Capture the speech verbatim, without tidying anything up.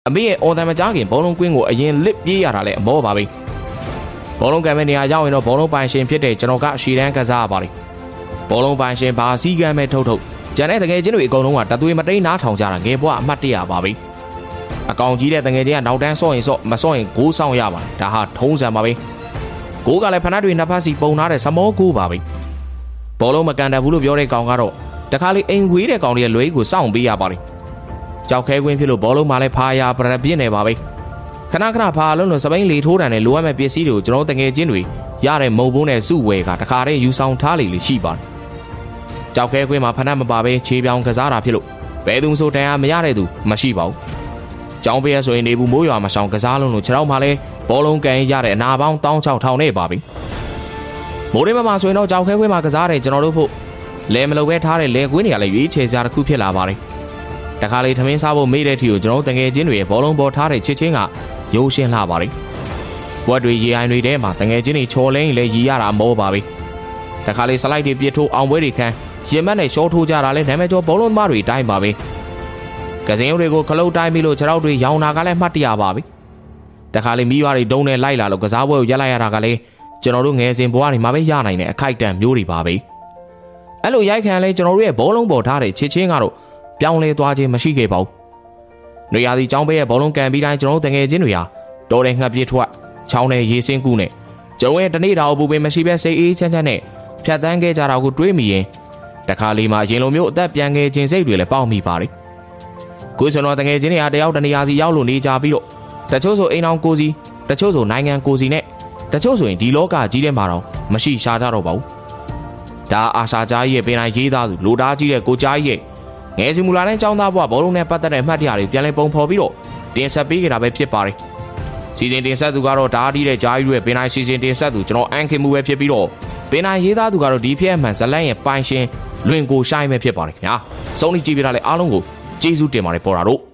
အမေရဲ့အော်တန်မကြားခင်ဘောလုံးကွင်းကိုအရင်လစ်ပြေးရတာလည်းအမောပါပဲဘောလုံးကံမဲ့နေရာရောက်ရင်တော့ဘောလုံးပိုင်ရှင်ဖြစ်တဲ့ကျွန်တော်ကအရှိတန်းကစားရပါတယ်ဘောလုံးပိုင်ရှင်ဘာစည်းကမ်းမဲ့ထုတ်ထုတ်ကျန်တဲ့တကယ်ချင်းတွေအကုန်လုံးကတသွေးမတိန်နားထောင်ကြတာငယ်ဘွားအမှတ်တရပါပဲအကောင်ကြီးတဲ့တကယ်ချင်းကနောက်တန်းဆော့ရင်ဆော့မဆော့ရင်ဂိုးဆောင်ရပါတယ်ဒါဟာထုံးစံပါပဲဂိုးကလည်းဖနာတွေနှစ်ဖက်စီပုံထားတဲ့စမောဂိုးပါပဲဘောလုံးမကန်တတ်ဘူးလို့ပြောတဲ့ကောင်ကတော့တခါလေအိမ်ဝေးတဲ့ကောင်တွေရဲ့လွဲကိုစောင့်ပေးရပါတယ်ကြောက်ခဲကွင်းဖြစ်လို့ဘောလုံးမှလည်းဖာယာပရပြင်းနေပါပဲခဏခဏဖာလုံးလို့စပိန်လေထိုးတန်နဲ့လိုအပ်မဲ့ပစ္စည်းတွေကိုကျွန်တော်တငယ်ချင်းတွေရတဲ့မုံဘုံနဲ့စုဝဲကတခါတည်းယူဆောင်ထားလေလေရှိပါတယ်ကြောက်ခဲကွင်းမှာဖနက်မပါပဲခြေပြောင်ကစားတာဖြစ်လို့ဘယ်သူမှဆိုတန်အားမရတဲ့သူမရှိပါဘူးကျောင်းပေးရဆိုရင်နေဘူးမိုးရွာမဆောင်ကစားလုံးလို့ခြေထောက်မှလည်းဘောလုံးကန်ရတဲ့အနာပေါင်းတောင်းချောက်ထောင်နေပါပြီမိုးရဲမမှာဆိုရင်တော့ကြောက်ခဲကွင်းမှာကစားတယ်ကျွန်တော်တို့ဖို့လဲမလုပ်ပဲထားတဲ့လဲကွင်းတွေကလည်းရွေးချယ်စရာတစ်ခုဖြစ်လာပါတယ်တခါလေထမင်းစားဖို့မေးတဲ့ထီကိုကျွန်တော်တငယ်ချင်းတွေရဲ့ဘောလုံးပေါ်ထားတဲ့ချစ်ချင်းကရိုးရှင်းလာပါတယ်ဘွက်တွေရေအိုင်တွေထဲမှာတငယ်ချင်းတွေချော်လင်းရင်လည်းရီရတာမောပါပဲတခါလေစလိုက်တွေပြစ်ထိုးအောင်ပွဲတွေခန်းရင်မက်နဲ့ရှော့ထိုးကြတာလဲနာမည်ကျော်ဘောလုံးသမားတွေတိုင်းပါပဲကစင်ရုပ်တွေကိုခလုတ်တိုင်းပြီးလို့ခြေထောက်တွေရောင်တာကလည်းမှတ်တရပါပဲတခါလေမိရွာတွေဒုံနဲ့လိုက်လာလို့ကစားပွဲကိုရက်လိုက်ရတာကလည်းကျွန်တော်တို့ငယ်စဉ်ဘွားတွေမှာပဲရနိုင်တဲ့အခိုက်အတန့်မျိုးတွေပါပဲအဲ့လိုရိုက်ခံလဲကျွန်တော်တို့ရဲ့ဘောလုံးပေါ်ထားတဲ့ချစ်ချင်းကတော့ပြောင်းလဲသွားခြင်းမရှိခဲ့ပါဘူး။နေရာစီចောင်းပေးရဲ့ဘောလုံးကန်ပြီးတိုင်းကျွန်တော်တို့တငယ်ချင်းတွေဟာတော်တဲ့ငှက်ပြစ်ထွက်ချောင်းနဲ့ရေစင်းကူးနဲ့ကျွန်တော်ရဲ့တနေ့တာအပူပင်မရှိပဲစိတ်အေးချမ်းချမ်းနဲ့ဖြတ်တန်းခဲ့ကြတာကိုတွေးမိရင်တခါလေးမှရင်လိုမျိုးအသက်ပြန်ခဲ့ခြင်းစိတ်တွေလည်းပေါက်မိပါတယ်။ကိုယ်ကျွန်တော်တငယ်ချင်းတွေဟာတယောက်တနေရာစီရောက်လို့နေကြပြီးတော့တချို့ဆိုအိမ်အောင်ကိုစီတချို့ဆိုနိုင်ငံကိုစီနဲ့တချို့ဆိုရင်ဒီလောကကြီးထဲမှာတော့မရှိရှားကြတော့ပါဘူး။ဒါအာရှာကြားကြီးရဲ့ပင်တိုင်းရေးသားသူလိုသားကြီးတဲ့ကိုကြားကြီးရဲ့ငယ်စီမူလာတဲ့ចောင်းသားဘွားဘောလုံးနဲ့ပတ်သက်တဲ့အမှတ်တရတွေပြန်လည်ပုံဖော်ပြီးတော့တင်ဆက်ပေးကြတာပဲဖြစ်ပါတယ်။စီစဉ်တင်ဆက်သူကတော့ဓာတ်တီးတဲ့ဂျားကြီးရဲ့ပင်တိုင်းစီစဉ်တင်ဆက်သူကျွန်တော်အန်ခင်မူပဲဖြစ်ပြီးတော့ပင်တိုင်းရေးသားသူကတော့ဒီဖြစ်အမှန်ဇလန့်ရဲ့ပိုင်ရှင်လွင်ကိုရှိုင်းပဲဖြစ်ပါတယ်ခင်ဗျာ။စုံနေကြည့်ပြတာလေအားလုံးကိုကျေးဇူးတင်ပါတယ်ပေါ်တာတို့